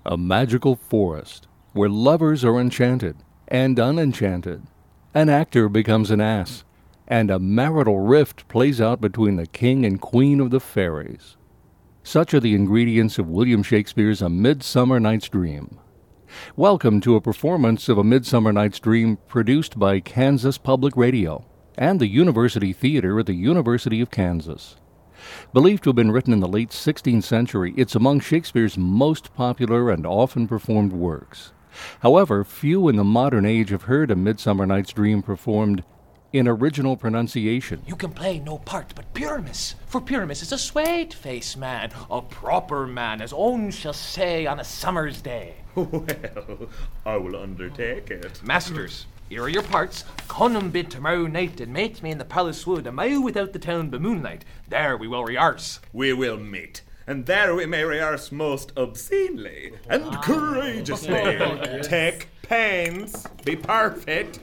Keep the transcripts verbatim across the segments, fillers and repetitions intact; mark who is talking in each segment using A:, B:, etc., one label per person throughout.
A: A magical forest where lovers are enchanted and unenchanted. An actor becomes an ass, and a marital rift plays out between the king and queen of the fairies. Such are the ingredients of William Shakespeare's A Midsummer Night's Dream. Welcome to a performance of A Midsummer Night's Dream produced by Kansas Public Radio and the University Theater at the University of Kansas. Believed to have been written in the late sixteenth century, it's among Shakespeare's most popular and often performed works. However, few in the modern age have heard A Midsummer Night's Dream performed in original pronunciation.
B: You can play no part but Pyramus, for Pyramus is a sweet-faced man, a proper man, as one shall say on a summer's day.
C: Well, I will undertake it.
B: Masters, here are your parts. Come and bid tomorrow night and meet me in the palace wood, a mile without the town by moonlight. There we will rehearse.
C: We will meet, and there we may rehearse most obscenely and courageously. Take pains, be perfect.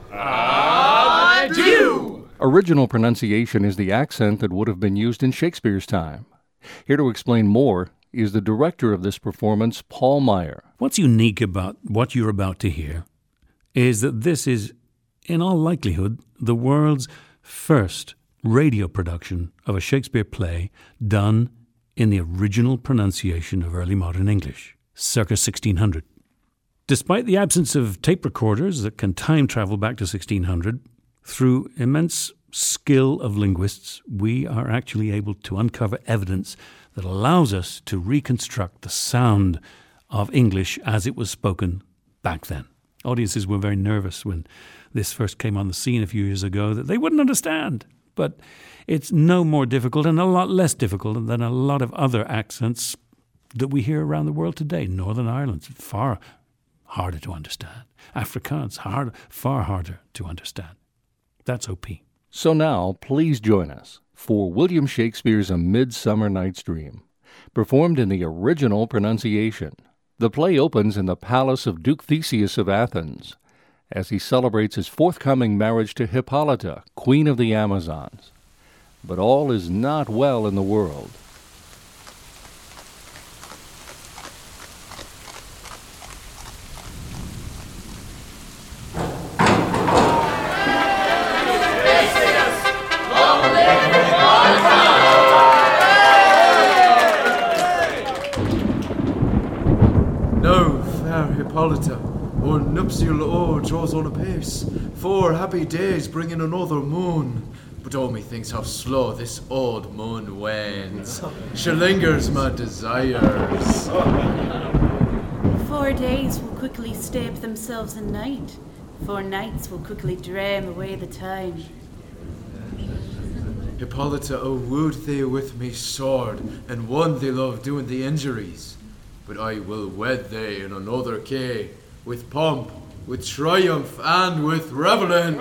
B: Adieu!
A: Original pronunciation is the accent that would have been used in Shakespeare's time. Here to explain more is the director of this performance, Paul Meyer.
D: What's unique about what you're about to hear is that this is, in all likelihood, the world's first radio production of a Shakespeare play done in the original pronunciation of early modern English, circa sixteen hundred. Despite the absence of tape recorders that can time travel back to sixteen hundred, through immense skill of linguists, we are actually able to uncover evidence that allows us to reconstruct the sound of English as it was spoken back then. Audiences were very nervous when this first came on the scene a few years ago that they wouldn't understand. But it's no more difficult and a lot less difficult than a lot of other accents that we hear around the world today. Northern Ireland's far harder to understand. Afrikaans, hard, far harder to understand. That's O P.
A: So now, please join us for William Shakespeare's A Midsummer Night's Dream, performed in the original pronunciation. The play opens in the palace of Duke Theseus of Athens, as he celebrates his forthcoming marriage to Hippolyta, queen of the Amazons. But all is not well in the world.
E: Hippolyta, our nuptial hour draws on apace. Four happy days bring in another moon. But oh, methinks how slow this old moon wanes. She lingers my desires.
F: Four days will quickly stape themselves in night. Four nights will quickly dream away the time.
E: Hippolyta, oh, wooed thee with me sword, and won thee love doing the injuries. But I will wed thee in another key, with pomp, with triumph, and with revelling.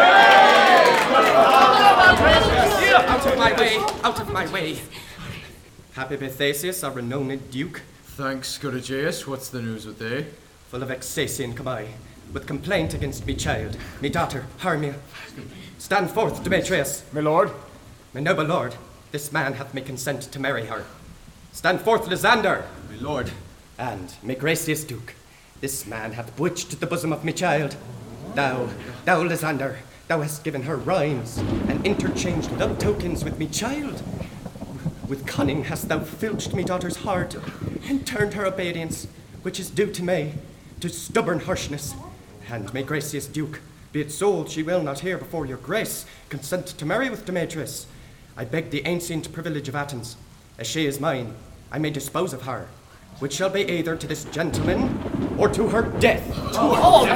G: Out of my way, out of my way. Happy be Theseus, our renowned duke.
E: Thanks, good Aegeus. What's the news with thee?
G: Full of vexation come I, with complaint against me child, me daughter, Hermia. Stand forth, Demetrius.
H: My lord.
G: My noble lord, this man hath me consent to marry her. Stand forth, Lysander.
E: My lord.
G: And, my gracious duke, this man hath bewitched the bosom of me child. Thou, thou, Lysander, thou hast given her rhymes, and interchanged love tokens with me child. With cunning hast thou filched me daughter's heart, and turned her obedience, which is due to me, to stubborn harshness. And, my gracious duke, be it sold she will not hear before your grace consent to marry with Demetrius. I beg the ancient privilege of Athens, as she is mine, I may dispose of her, which shall be either to this gentleman or to her death.
B: Oh,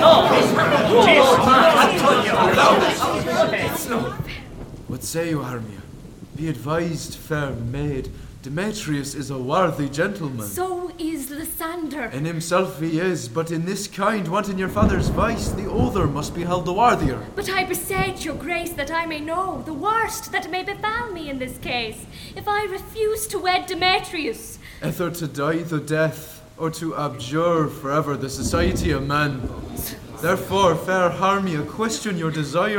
E: no! What say you, Hermia? Be advised, fair maid, Demetrius is a worthy gentleman.
F: So is Lysander.
E: In himself he is, but in this kind, wanting your father's vice, the other must be held the worthier.
I: But I beseech your grace that I may know the worst that may befall me in this case, if I refuse to wed Demetrius.
E: Either to die the death, or to abjure forever the society of men. Therefore, fair Hermia, question your desires,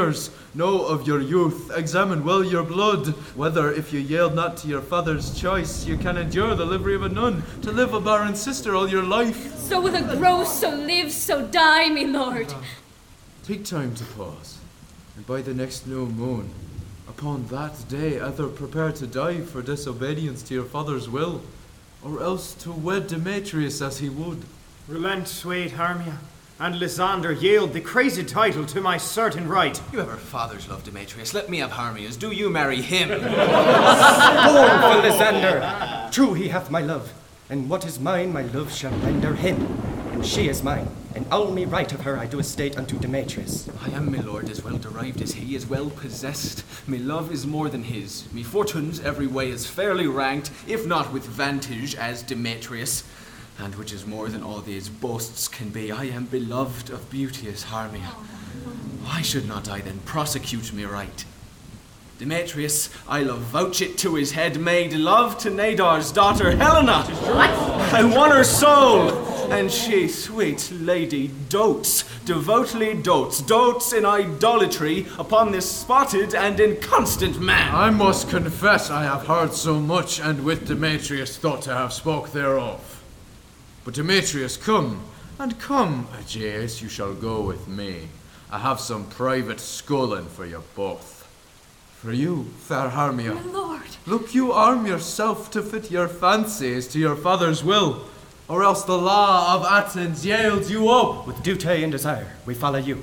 E: know of your youth, examine well your blood, whether if you yield not to your father's choice, you can endure the livery of a nun, to live a barren sister all your life.
I: So will the gross so live, so die, me lord.
E: Take time to pause, and by the next new moon, upon that day either prepare to die for disobedience to your father's will, or else to wed Demetrius as he would.
H: Relent, sweet Hermia, and Lysander, yield the crazy title to my certain right.
J: You have our father's love, Demetrius. Let me have Hermia's. Do you marry him?
G: Scornful Lysander! True he hath my love, and what is mine my love shall render him. And she is mine, and all me right of her I do estate unto Demetrius.
J: I am, my lord, as well derived as he, as well possessed. Me love is more than his. Me fortunes every way is fairly ranked, if not with vantage, as Demetrius. And which is more than all these boasts can be, I am beloved of beauteous Hermia. Why should not I then prosecute me right? Demetrius, I'll vouch it to his head, made love to Nadar's daughter Helena, and won her soul. And she, sweet lady, dotes, devoutly dotes, dotes in idolatry upon this spotted and inconstant man.
E: I must confess I have heard so much, and with Demetrius thought to have spoke thereof. But Demetrius, come, and come, Aegeus, you shall go with me. I have some private schooling for you both. For you, fair Hermia,
I: My lord.
E: look you arm yourself to fit your fancies to your father's will, or else the law of Athens yields you up.
G: With duty and desire, we follow you.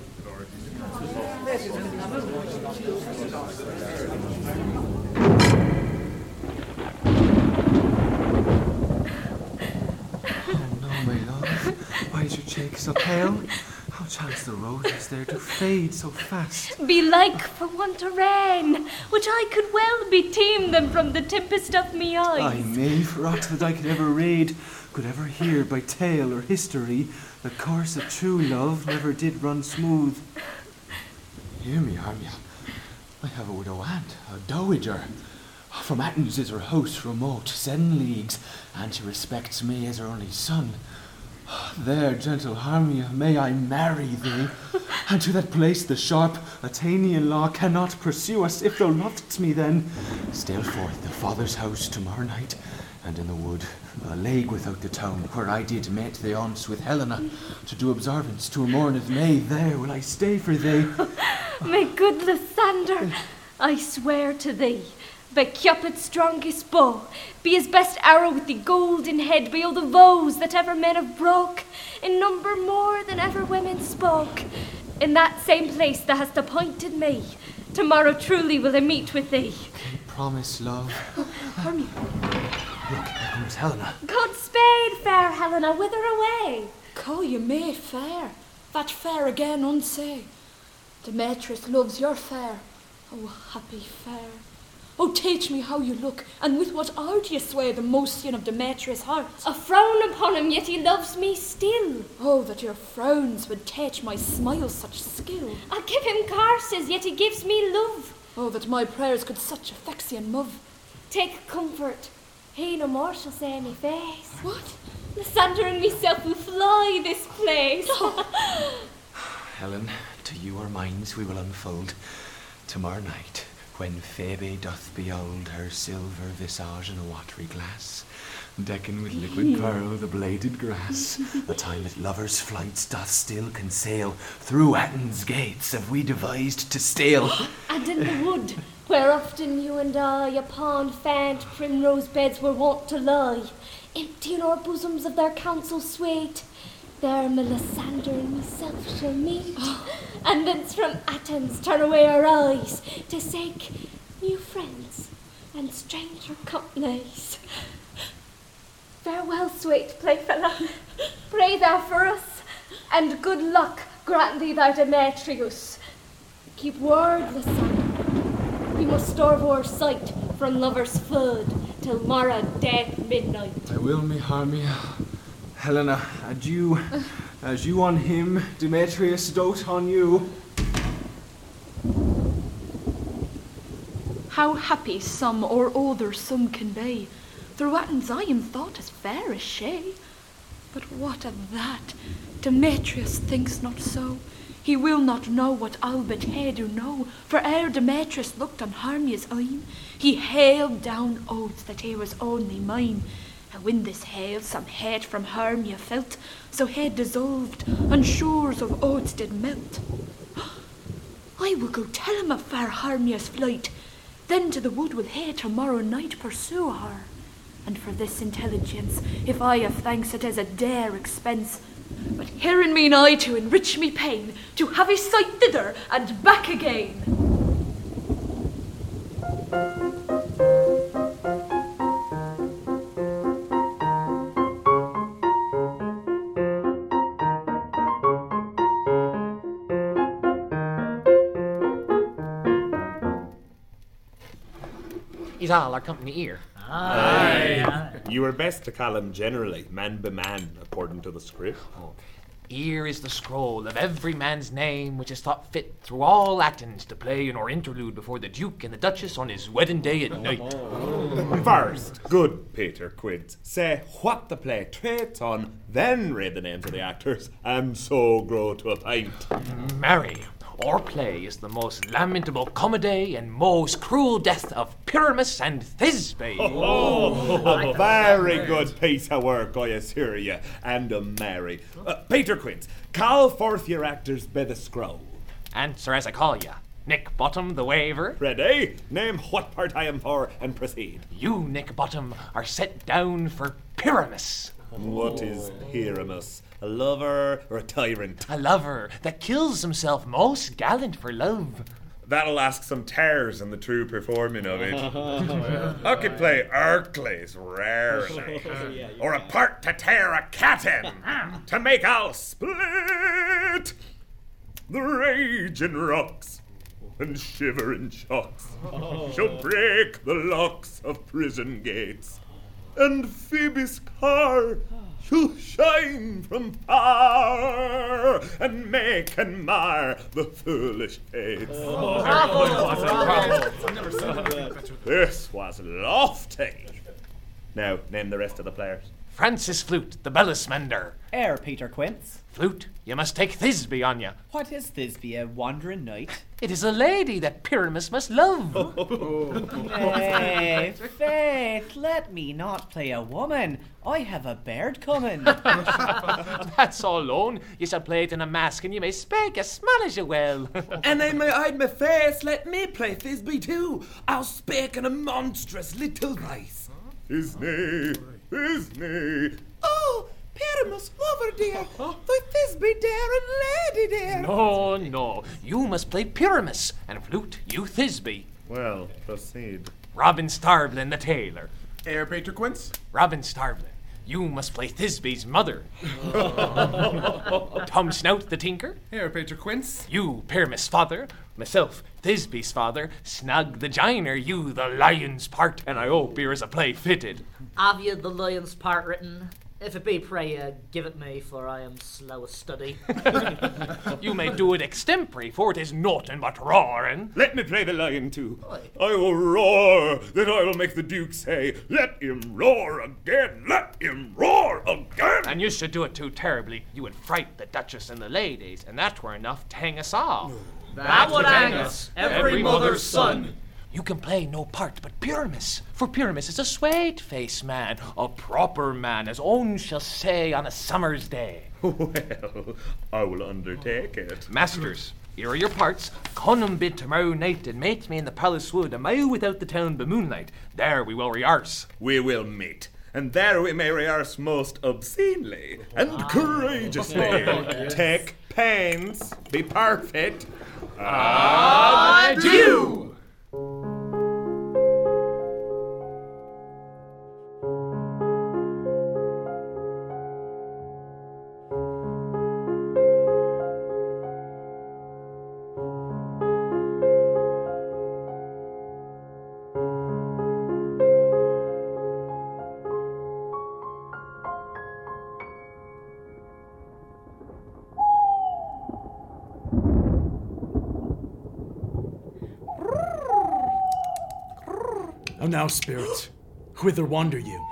J: Why is your cheek so pale? How chance the roses there to fade so fast?
I: Belike for want of rain, which I could well beteem them from the tempest of me eyes.
J: Ay me, for aught that I could ever read, could ever hear by tale or history, the course of true love never did run smooth. Hear me, Hermia. I have a widow aunt, a dowager. From Athens is her house remote, seven leagues, and she respects me as her only son. There, gentle Hermia, may I marry thee, and to that place the sharp Athenian law cannot pursue us. If thou lovest me then, steal forth the father's house tomorrow night, and in the wood, a league without the town, where I did meet the aunts with Helena, to do observance to a morn of May, there will I stay for thee.
I: My good Lysander, I swear to thee, by Cupid's strongest bow, be his best arrow with the golden head, be all the vows that ever men have broke, in number more than ever women spoke. In that same place thou hast appointed me, tomorrow truly will I meet with thee.
J: Promise, love.
I: Hermia.
J: Look, there comes Helena.
I: Godspeed, fair Helena, whither away?
K: Call you me fair, that fair again unsay. Demetrius loves your fair, oh happy fair. Oh, teach me how you look, and with what art you sway the motion of Demetrius' heart.
I: A frown upon him, yet he loves me still.
K: Oh, that your frowns would teach my smiles such skill.
I: I give him curses, yet he gives me love.
K: Oh, that my prayers could such affection move.
I: Take comfort, he no more shall say me face.
K: What?
I: Lysander and myself will fly this place.
J: Helen, to you our minds we will unfold tomorrow night, when Phoebe doth behold her silver visage in a watery glass, decking with liquid pearl the bladed grass, the time that lovers' flights doth still conceal, through Athens' gates have we devised to steal.
I: And in the wood, where often you and I upon faint primrose beds were wont to lie, emptying our bosoms of their counsel sweet, there my Lysander and myself shall meet, and thence from Athens turn away our eyes to seek new friends and stranger companies. Farewell, sweet playfellow. Pray thou for us, and good luck grant thee thy Demetrius. Keep word, Lysander. We must starve our sight from lovers' food till morrow dead midnight.
J: I will, me Hermia. Helena, adieu. As you on him, Demetrius dote on you.
K: How happy some or other some can be. Through Athens I am thought as fair as she. But what of that? Demetrius thinks not so. He will not know what Albert he do know, for ere Demetrius looked on Hermia's eyne, he hailed down oaths that he was only mine. And when this hail some hate from Hermia felt, so he dissolved, and shores of oaths did melt. I will go tell him of fair Hermia's flight, then to the wood will he tomorrow night pursue her. And for this intelligence, if I have thanks, it is a dear expense. But herein mean I to enrich me pain, to have his sight thither and back again.
B: Is all our company here?
C: Aye. Aye. You were best to call him generally, man by man, according to the script.
B: Oh. Here is the scroll of every man's name which is thought fit through all Athens to play in our interlude before the Duke and the Duchess on his wedding day at night.
C: Oh. First, good Peter Quince, say what the play treats on, then read the names of the actors, and so grow to a pint.
B: Marry, our play is the most lamentable comedy and most cruel death of Pyramus and Thisbe.
C: Oh, oh, a very good piece of work, I assure you, and a merry. Uh, Peter Quince, call forth your actors by the scroll.
B: Answer as I call you. Nick Bottom, the waver.
C: Ready? Name what part I am for and proceed.
B: You, Nick Bottom, are set down for Pyramus.
C: What is Pyramus? A lover or a tyrant?
B: A lover that kills himself most gallant for love.
C: That'll ask some tears in the true performing of it. I could play Hercules rarely. Or a part to tear a cat in, to make all split. The raging rocks and shivering shocks shall break the locks of prison gates. And Phoebe's car shall shine from far and make and mar the foolish heads.
L: Oh, I've never seen that.
C: This was lofty. Now, name the rest of the players.
B: Francis Flute, the bellismender.
M: Ere Peter Quince.
B: Flute, you must take Thisbe on you.
M: What is Thisbe, a wandering knight?
B: It is a lady that Pyramus must love.
M: Nay, faith, let me not play a woman. I have a beard coming.
B: That's all alone. You shall play it in a mask, and you may speak as small as you will.
N: And I may hide my face, let me play Thisbe too. I'll speak in a monstrous little voice.
C: Thisbe, Thisbe.
N: Oh, Pyramus, lover dear, the Thisbe dear and lady dear.
B: No, no, you must play Pyramus, and Flute, you Thisbe.
C: Well, proceed.
B: Robin Starveling, the tailor.
L: Ere Peter Quince.
B: Robin Starveling, you must play Thisbe's mother. Tom Snout, the tinker.
L: Ere Peter Quince.
B: You, Pyramus' father. Myself, Thisbe's father. Snug the Giner, you the lion's part, and I hope here is a play fitted.
O: Have you the lion's part written? If it be, pray, uh, give it me, for I am slow of study.
B: You may do it extempore, for it is naughtin but roaring.
C: Let me play the lion too. Aye. I will roar, that I will make the Duke say, let him roar again, let him roar again.
B: And you should do it too terribly. You would fright the Duchess and the ladies, and that were enough to hang us all.
O: That, that would hang us, every, every mother's son.
B: You can play no part but Pyramus, for Pyramus is a sweet-faced man, a proper man, as one shall say on a summer's day.
C: Well, I will undertake it.
B: Masters, here are your parts. Come and bid tomorrow night and meet me in the palace wood, a mile without the town by moonlight. There we will rehearse.
C: We will meet, and there we may rehearse most obscenely and ah. courageously. Take pains, be perfect.
B: Adieu!
P: Now, spirit, whither wander you?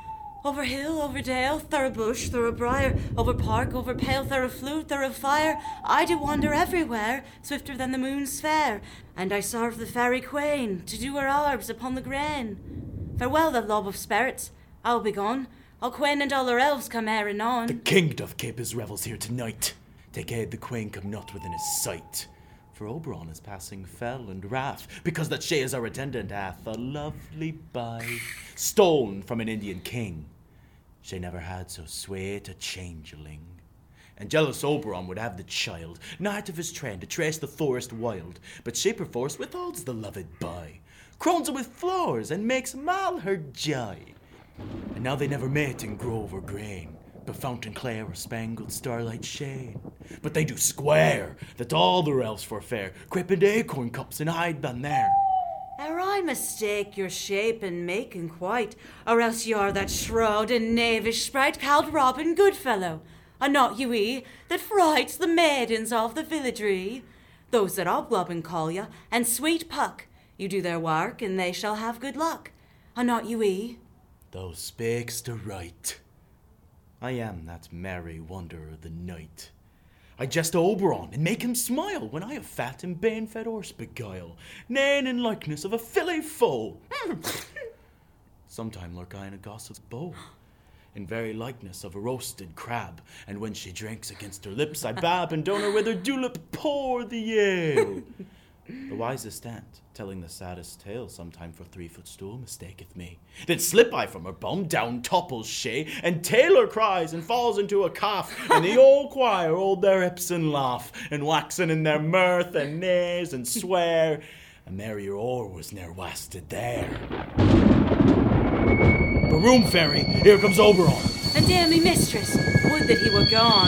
P: Over hill, over dale, through bush, through briar, over park, over pale, through flute, through fire. I do wander everywhere, swifter than the moon's fair, and I serve the fairy queen to do her arbs upon the grain. Farewell, the love of spirits, I'll be gone. I'll queen and all her elves come ere and on.
Q: The king doth keep his revels here tonight. Take aid the queen come not within his sight. For Oberon is passing fell and wrath, because that she is our attendant hath a lovely bye, stolen from an Indian king. She never had so sweet a changeling. And jealous Oberon would have the child, not of his train to trace the forest wild, but she perforce withholds the loved by, crowns her with flowers and makes mal her joy. And now they never met in grove or grain, but fountain clear or spangled starlight shade. But they do square that all their elves for fair creep into acorn cups and hide down there.
P: Ere I mistake your shape and making quite, or else you're that shroud and knavish sprite called Robin Goodfellow, and not you e that frights the maidens of the villagery. Those that Hobgoblin call ya, and Sweet Puck, you do their work and they shall have good luck, and not you e.
Q: Thou speaks the right. I am that merry wanderer of the night. I jest Oberon and make him smile when I a fat and bane-fed horse beguile, nain in likeness of a filly foal. Sometime lurk I in a gossip's bowl, in very likeness of a roasted crab, and when she drinks against her lips I bab, and don't her with her julep pour the ale. The wisest aunt, telling the saddest tale, sometime for three-foot stool mistaketh me. Then slip I from her bum, down topples she, and Taylor cries and falls into a cough, and the old choir hold their hips and laugh, and waxen in their mirth and neighs and swear, a merrier oar was ne'er wasted there. Baroom fairy, here comes Oberon.
P: And dear me mistress, would that he were gone.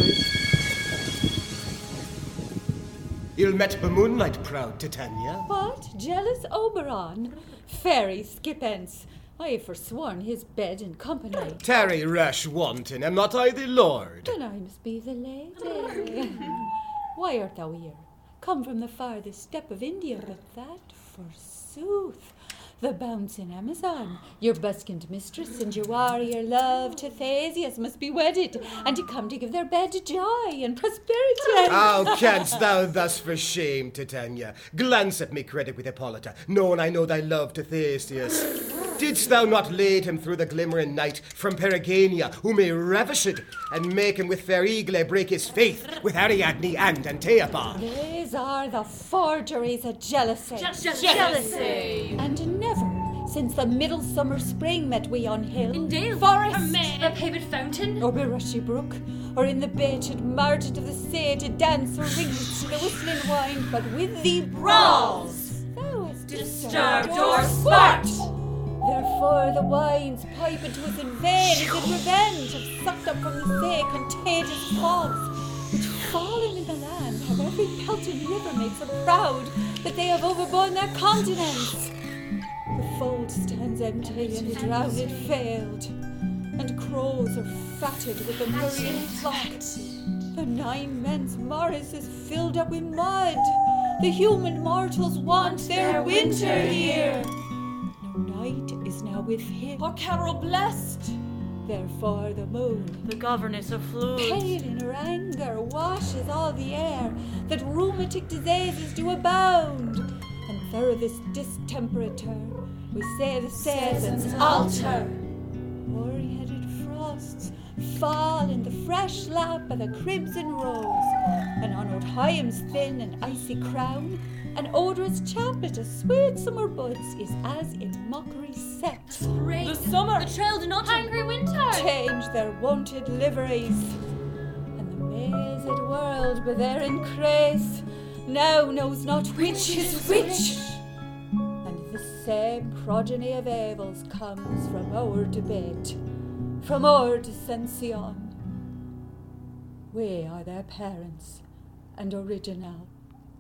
G: Ill met by moonlight, proud Titania.
R: What? Jealous Oberon? Fairy Skippence, I have forsworn his bed and company.
G: Tarry, rash wanton, am not I the lord?
R: Then I must be the lady. Why art thou here? Come from the farthest step of India, but that, forsooth, the bouncing Amazon, your buskint mistress and your warrior love Tithesius must be wedded, and to come to give their bed joy and prosperity.
G: How canst thou thus for shame, Titania? Glance at me credit with Hippolyta, knowing I know thy love to Theseus. Didst thou not lead him through the glimmering night from Perigania, who may ravish it, and make him with fair Eagle break his faith with Ariadne and Antiopa?
R: These are the forgeries of jealousy.
K: Je- jealousy.
R: And never, since the middle summer spring, met we on hill,
K: in dale,
R: forest,
K: or mead, or paved fountain,
R: or by rushy brook, or in the baited margin of the sea to dance or ringlets to the whistling wind, but with thee brawls. Thou hast
K: disturbed your sport.
R: Therefore the wine's pipe into us in vain, as in revenge have sucked up from the sea contagious fogs, which fallen in the land have every pelted river made so proud that they have overborne their continents. The fold stands empty and the drowned failed, and crows are fatted with the murrying flock. The nine men's morris is filled up with mud. The human mortals want their winter here. Night is now with him,
K: or Carol blessed.
R: Therefore the moon,
P: the governess of flood,
R: pale in her anger, washes all the air, that rheumatic diseases do abound. And through this distemperature, we say the seasons alter. Hoary-headed frosts fall in the fresh lap of the crimson rose, and on old Hyam's thin and icy crown, an odorous chaplet of sweet summer buds is as in mockery set.
K: Spring, the summer, the trailed and autumn, angry winter,
R: change their wonted liveries, and the mazed world with their increase now knows not which is which. And the same progeny of evils comes from our debate, from our dissension. We are their parents and original.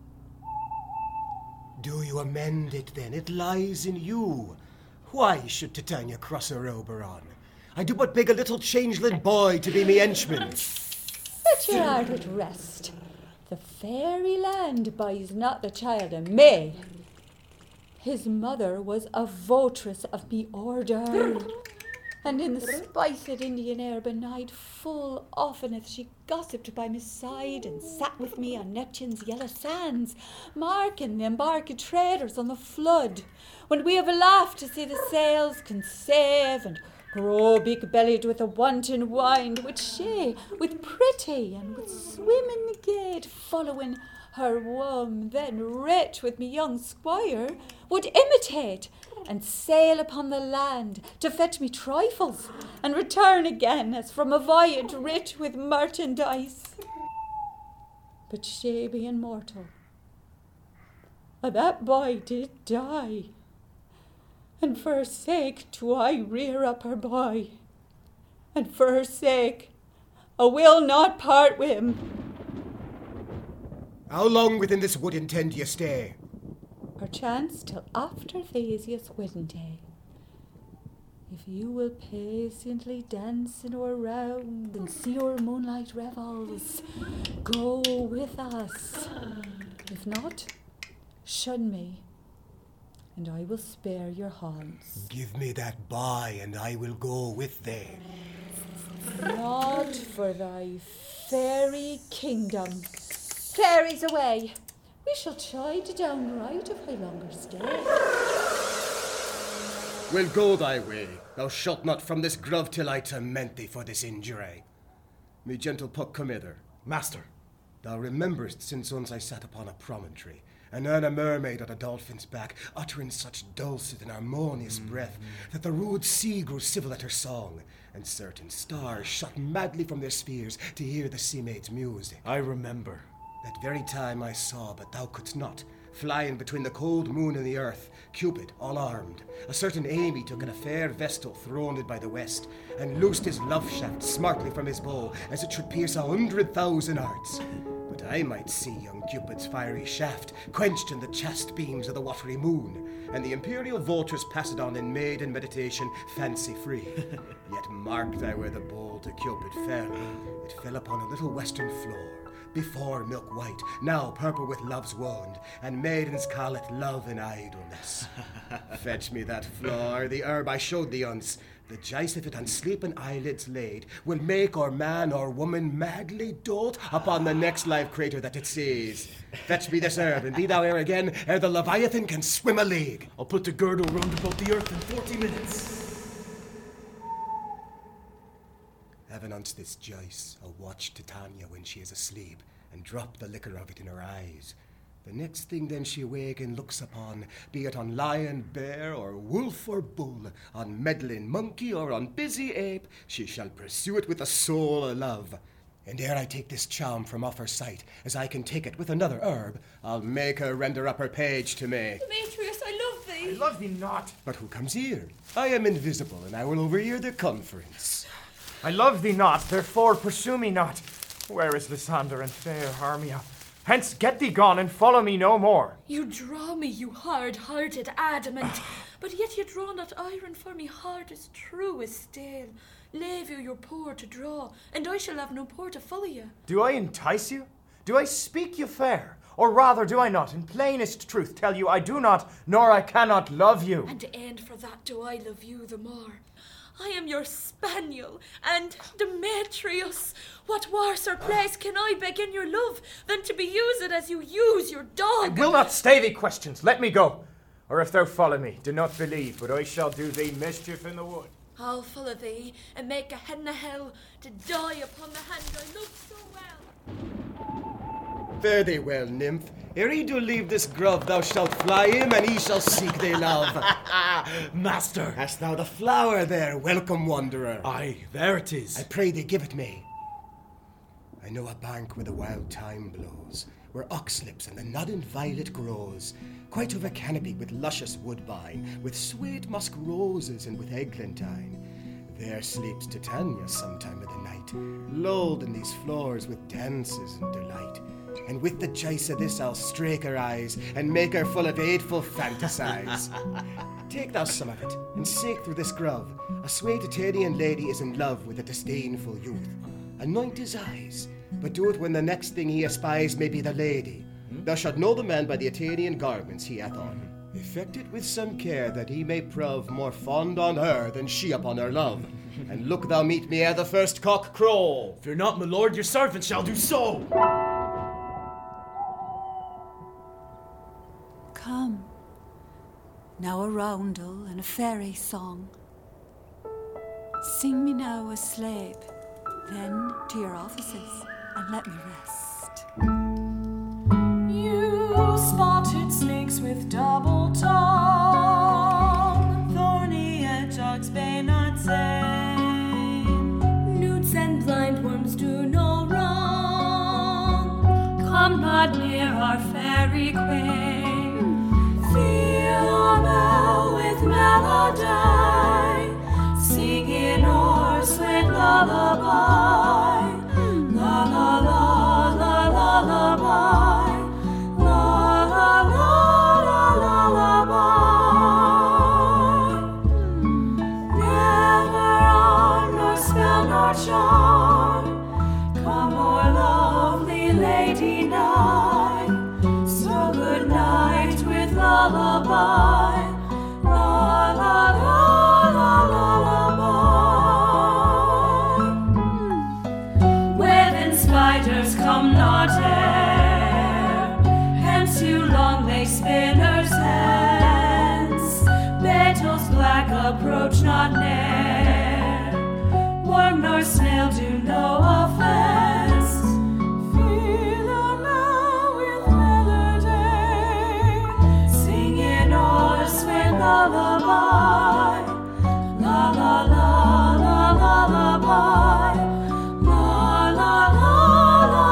G: Do you amend it then? It lies in you. Why should Titania cross her Oberon? I do but beg a little changeling boy to be me henchman.
R: Set your heart at rest. The fairy land buys not the child of May. His mother was a votress of me order, And in the spiced Indian air benign full often hath she gossiped by my side and sat with me on Neptune's yellow sands, marking the embarked traders on the flood, when we have laughed to see the sails can save and grow big-bellied with a wanton wind, which she, with pretty and with swimming gait, following her wom, then rich with me young squire, would imitate and sail upon the land to fetch me trifles, and return again as from a voyage rich with merchandise. But she being mortal, a that boy did die, and for her sake do I rear up her boy, and for her sake I will not part with him.
S: How long within this wood intend ye stay?
R: Perchance till after Thasia's wedding day. If you will patiently dance in our round and see our moonlight revels, go with us. If not, shun me, and I will spare your haunts.
S: Give me that boy, and I will go with thee.
R: Not for thy fairy kingdom. Fairies away! We shall chide downright if I longer stay.
S: Well, go thy way. Thou shalt not from this grove till I torment thee for this injury. Me gentle Puck, come hither.
J: Master.
S: Thou rememberest since once I sat upon a promontory, and heard a mermaid on a dolphin's back, uttering such dulcet and harmonious mm. breath, that the rude sea grew civil at her song, and certain stars shot madly from their spheres to hear the sea maid's music.
J: I remember.
S: That very time I saw, but thou couldst not, flying between the cold moon and the earth, Cupid, all armed. A certain Amy took in a fair vestal throned by the west, and loosed his love shaft smartly from his bow, as it should pierce a hundred thousand hearts. But I might see young Cupid's fiery shaft quenched in the chaste beams of the watery moon, and the imperial vultures passed on in maiden meditation, fancy-free. Yet marked I where the bolt of Cupid fell. It fell upon a little western floor, before milk white, now purple with love's wand, and maidens call it love and idleness. Fetch me that floor, the herb I showed thee once. The jice of it on sleeping eyelids laid will make or man or woman madly dote upon the next live crater that it sees. Fetch me this herb, and be thou here again ere the Leviathan can swim a league.
J: I'll put the girdle round about the earth in forty minutes.
S: Having unto this jice, a watch Titania when she is asleep, and drop the liquor of it in her eyes. The next thing then she awake and looks upon, be it on lion, bear, or wolf or bull, on meddling monkey or on busy ape, she shall pursue it with a soul of love. And ere I take this charm from off her sight, as I can take it with another herb, I'll make her render up her page to me.
K: Demetrius, I love thee.
H: I love thee not.
S: But who comes here? I am invisible, and I will overhear their conference.
H: I love thee not, therefore pursue me not. Where is Lysander and fair Hermia? Hence get thee gone and follow me no more.
K: You draw me, you hard-hearted adamant, but yet you draw not iron for me heart as true as steel. Leave you your poor to draw, and I shall have no poor to follow you.
H: Do I entice you? Do I speak you fair? Or rather do I not, in plainest truth, tell you I do not, nor I cannot love you?
K: And and for that do I love you the more. I am your spaniel, and Demetrius, what worse or place can I beg in your love than to be used as you use your dog?
H: I will not stay thee questions, let me go. Or if thou follow me, do not believe, but I shall do thee mischief in the wood.
K: I'll follow thee, and make a head in a hell to die upon the hand I love so well.
S: Fare thee well, nymph. Ere he do leave this grove, thou shalt fly him, and he shall seek thee love.
J: Master!
S: Hast thou the flower there, welcome wanderer?
J: Aye, there it is.
S: I pray thee, give it me. I know a bank where the wild thyme blows, where oxlips and the nodding violet grows, quite over canopy with luscious woodbine, with sweet musk roses and with eglantine. There sleeps Titania sometime of the night, lulled in these floors with dances and delight. And with the jice of this I'll strake her eyes, and make her full of hateful fantasies. Take thou some of it, and seek through this grove. A sweet Italian lady is in love with a disdainful youth. Anoint his eyes, but do it when the next thing he espies may be the lady. Thou shalt know the man by the Italian garments he hath on. Effect it with some care, that he may prove more fond on her than she upon her love. And look thou meet me ere the first cock crow.
Q: Fear not, my lord, your servant shall do so.
T: Come, now a roundel and a fairy song. Sing me now a slave, then to your offices, and let me rest.
K: You spotted snakes with double tongue,
P: thorny hedgehogs may not say,
I: newts and blind worms do no wrong.
K: Come not near our fairy queen,
P: feel our bell with melody, singing our sweet lullaby, la la la la lullaby, la la la la lullaby. Never on nor spell nor charm, come o'er lovely lady night, so good night with lullaby, la la la la lullaby. Web and spiders come not ere, hence too long they spinners hence. Beetles black approach not near, worm nor snail do no offense. Fill her now with melody, singing o'er sweet lullaby, la la la la lullaby, la la la la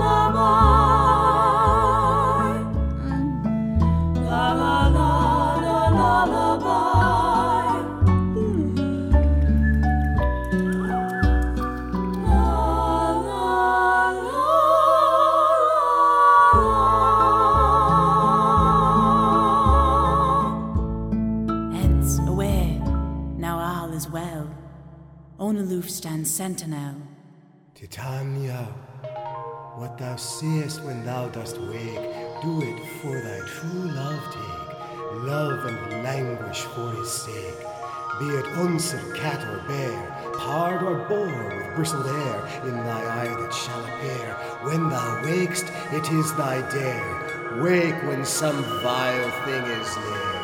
P: lullaby, la la la la lullaby, la la
F: Hence, away, now all is well. On aloof stands sentinel.
S: Titania, what thou seest when thou dost wake, do it for thy true love take. Love and languish for his sake. Be it uncer, cat or bear, pard or boar with bristled hair, in thy eye that shall appear. When thou wakest, it is thy dare. Wake when some vile thing is near.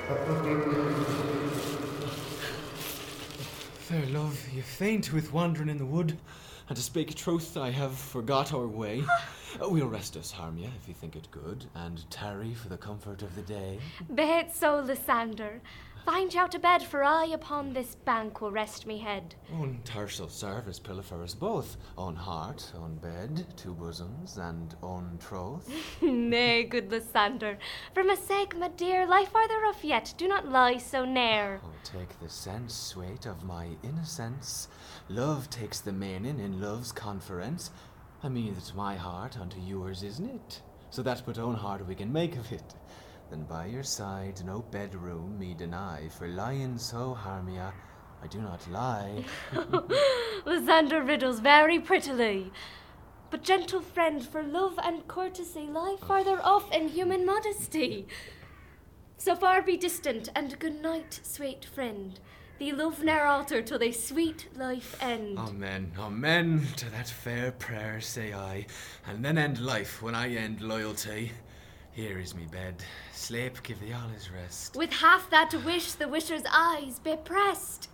J: Fair love, you faint with wandering in the wood, and to speak truth, I have forgot our way. Uh, we'll rest us, Harmia, if you think it good, and tarry for the comfort of the day.
I: Be it so, Lysander. Find you out a bed, for I upon this bank will rest me head.
J: On tar shall serve as pillow for us both, on heart, on bed, two bosoms, and on troth.
I: Nay, good Lysander, for my sake, my dear, lie farther off yet, do not lie so near.
J: Oh, take the sense, sweet, of my innocence. Love takes the meaning in love's conference. I mean that my heart unto yours, isn't it? So that but own heart we can make of it. Then by your side no bedroom me deny, for lying so, Harmia, I do not lie.
I: Lysander riddles very prettily. But gentle friend, for love and courtesy, lie farther off in human modesty. So far be distant, and good night, sweet friend. Thee love ne'er alter till thy sweet life end.
J: Amen, amen, to that fair prayer say I, and then end life when I end loyalty. Here is me bed. Sleep, give thee all his rest.
I: With half that wish the wisher's eyes be pressed.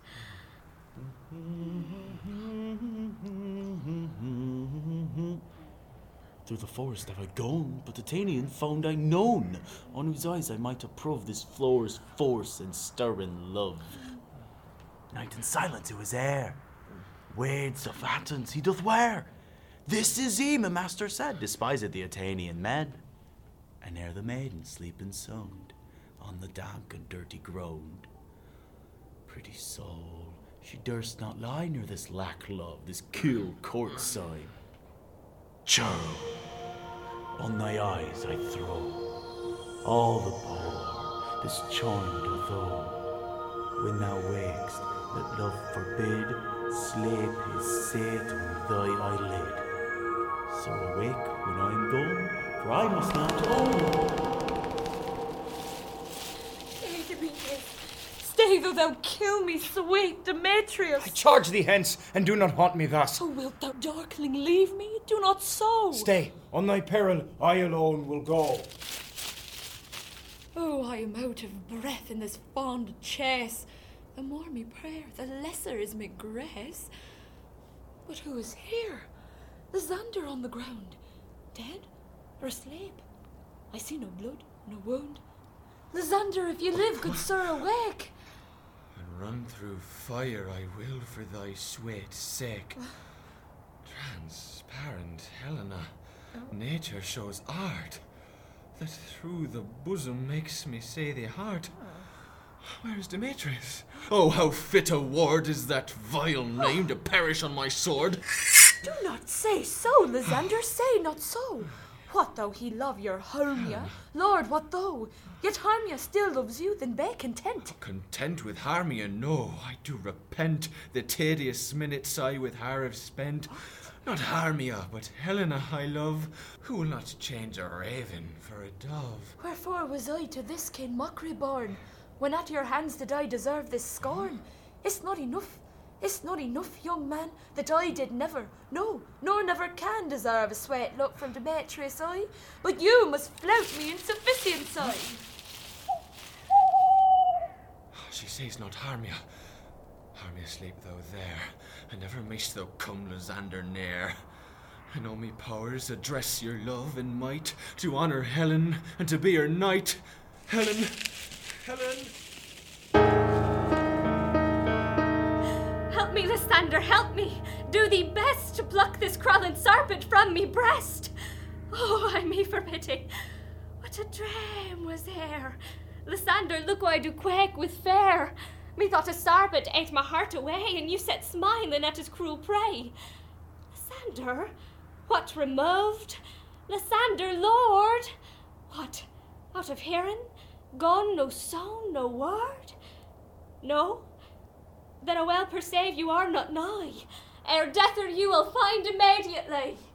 Q: Through the forest have I gone, but Titanian found I known, on whose eyes I might approve this floor's force and stirring love. Night and silence who is air, words of Athens he doth wear. This is he, my master said, despised the Athenian men. And ere the maiden sleeping sound on the dank and dirty ground. Pretty soul, she durst not lie near this lack love, this cool court side. Churl, on thy eyes I throw all the poor, this charmed though. When thou wakest, let love forbid, sleep his sate on thy eyelid. So awake when I am gone, for I must not own.
K: Nay, though thou kill me, sweet Demetrius.
H: I charge thee hence, and do not haunt me thus.
K: Oh, wilt thou, darkling, leave me? Do not so.
H: Stay, on thy peril, I alone will go.
K: Oh, I am out of breath in this fond chase. The more me prayer, the lesser is me grace. But who is here? Lysander on the ground, dead or asleep? I see no blood, no wound. Lysander, if you live, good sir, awake.
E: And run through fire I will for thy sweet sake. Transparent Helena, nature shows art that through the bosom makes me say the heart. Where's Demetrius? Oh, how fit a ward is that vile name to perish on my sword.
K: Do not say so, Lysander, say not so. What though he love your Hermia? Lord, what though? Yet Hermia still loves you, then be content.
E: Content with Hermia? No, I do repent the tedious minutes I with her have spent. Not Hermia, but Helena I love, who will not change a raven for a dove.
K: Wherefore was I to this kin mockery born, when at your hands did I deserve this scorn? It's not enough, it's not enough, young man, that I did never, no, nor never can deserve a sweet look from Demetrius I, but you must flout me in sufficiency.
E: She says not Hermia. Hermia, sleep thou there, and never mayst thou come Lysander near. I know me powers address your love and might, to honour Helen and to be her knight. Helen, Helen.
I: Help me, Lysander, help me! Do thee best to pluck this crawling serpent from me breast! Oh, I me for pity! What a dream was there! Lysander, look why I do quake with fear! Methought a serpent ate my heart away, and you sat smiling at his cruel prey. Lysander, what removed? Lysander, Lord! What, out of hearing? Gone, no sound, no word? No? Then I well perceive you are not nigh. Ere death or you will find immediately.